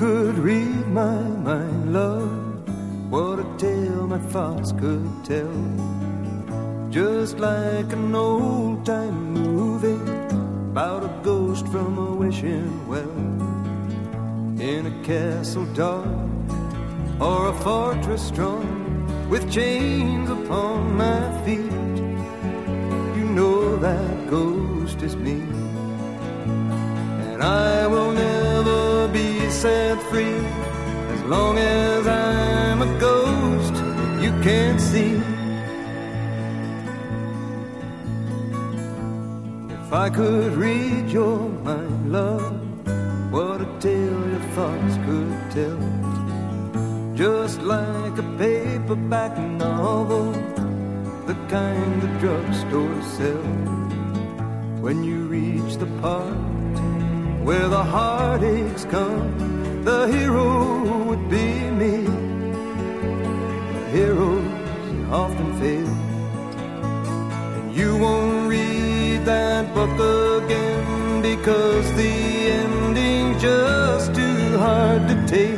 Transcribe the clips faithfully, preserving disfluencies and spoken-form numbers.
could read my mind, love, what a tale my thoughts could tell. Just like an old-time movie about a ghost from a wishing well. In a castle dark or a fortress strong, with chains upon my feet, you know that ghost is me. And I will never be set free as long as I'm a ghost you can't see. If I could read your mind, love, what a tale your thoughts could tell. Just like a paperback novel, the kind the drugstores sell. When you reach the part where the heartaches come, the hero would be me. The heroes often fail, and you won't read that book again because the ending's just too hard to take.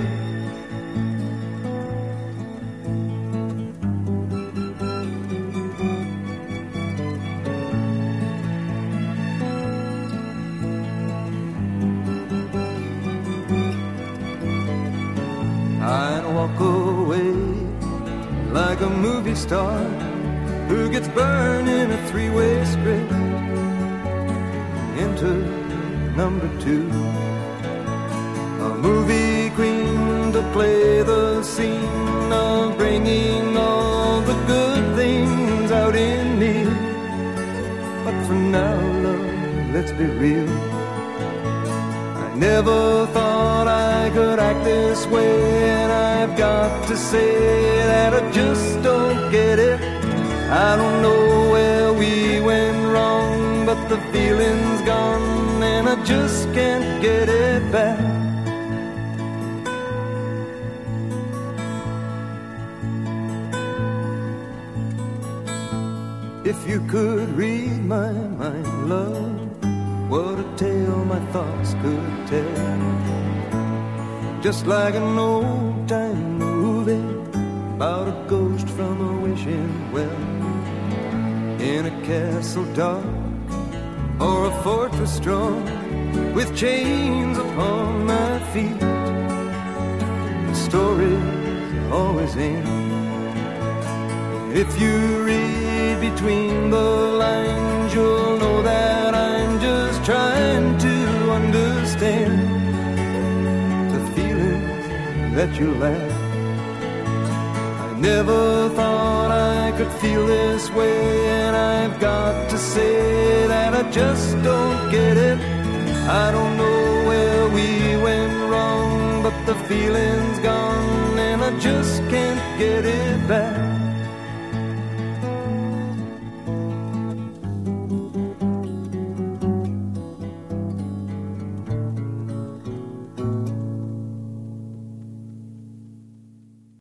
I'd walk away like a movie star who gets burned in a three-way script. Enter number two, a movie queen to play the scene of bringing all the good things out in me. But for now, love, let's be real, I never thought I could act this way, and I've got to say that I just don't get it. I don't know where we went wrong, but the feeling's gone and I just can't get it back. If you could read my mind, love, what a tale my thoughts could tell. Just like an old-time movie about a ghost from a wishing well. In a castle dark or a fortress strong, with chains upon my feet, the stories always end. If you read between the lines, you'll know that I'm just trying to understand the feelings that you lack. I never thought I could feel this way, and I've got to say that I just don't get it. I don't know where we went wrong, but the feeling's gone and I just can't get it back.